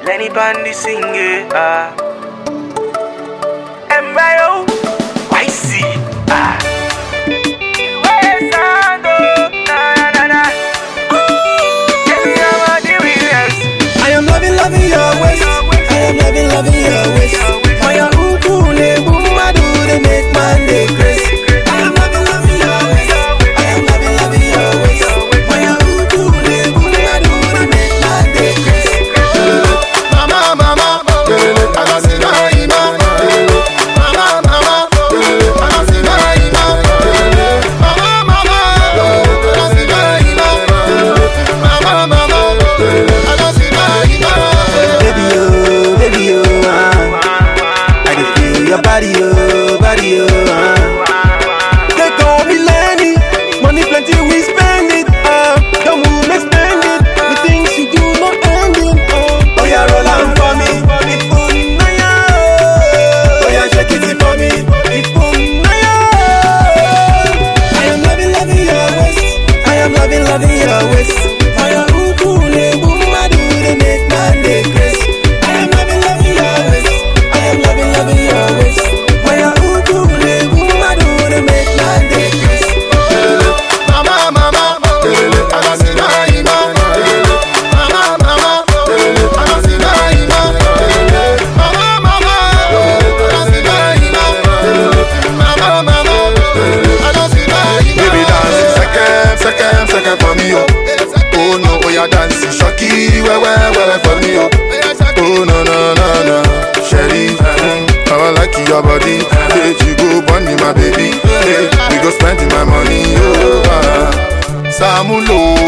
Lenny Bandy sing it. Embryo, I see. I am loving your waist. I am loving your waist. For your ukule boomba do they make man dey crazy. I am loving your waist. I am loving your waist. For your ukule boomba do they make man dey crazy. Mama, mama, I don't see my imam. Mama, mama, I don't see my imam. Mama, mama, I don't see my imam. Mama, mama, I don't see my imam. Baby, I can feel your body, They call me Lenny, money plenty we spend it, the moon expend it, the things you do not ending, Oh yeah, roll on for me, Oh yeah, shake it for me, I am loving your waist, I am loving your waist, for your ukule boomba do they make man dey crazy. I am loving your waist, I am loving your waist, for your ukule boomba do they make man dey crazy. Mama, mama, I don't see my imam. Mama, mama, I don't see my imam. Mama, mama, I don't see my imam. Mama, mama, I don't see my imam. Baby dance, second for me, oh. Oh no, oh yeah, dance, shocky, where for me, oh. Oh no, Sherry, I like your body. Hey, you go bunny, my baby. Hey, we go spending my money, oh. Samulo,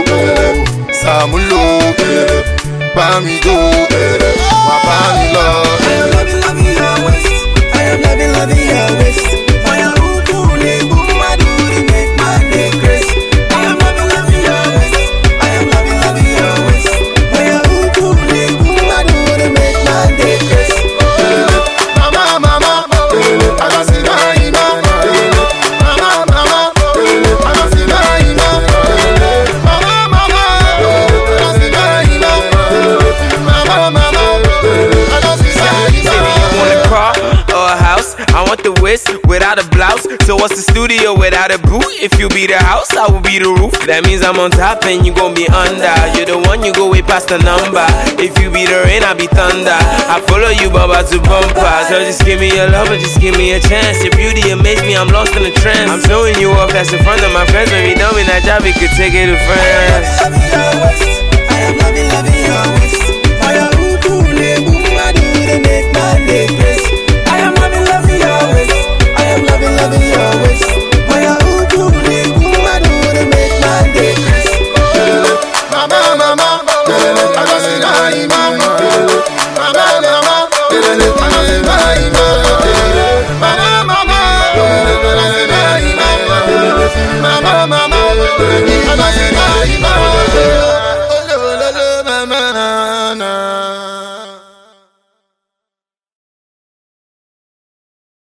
Bami go, Bami love. I am loving your waist, I am loving your waist, for your ukule boomba do they make man dey crazy. I am loving your waist, I am loving your waist, for your ukule boomba do they make man dey crazy. Mama, mama, I don't see my imam. Mama, mama, I don't see my imam. Mama, mama, I don't see my imam. Mama, mama, I don't see my imam. You want a car or a house? I want the waist without a blouse. So what's the studio without a boot? If you be the house, I will be the roof. That means I'm on top and you gon' be under. You're the one, you go way past the number. If you be the rain, I'll be thunder. I follow you bumper to bumper. So just give me your love and just give me a chance. Your beauty amazes me, I'm lost in a trance. I'm showing you off, that's in front of my friends. When we done with that job, we could take it to France. I am loving your waist, for your ukule boomba do they make man dey crazy. I am loving your waist, I am loving your waist, for your ukule boomba do they make man dey crazy. Mama, mama, I don't see my imam. Mama, mama, I don't see my imam.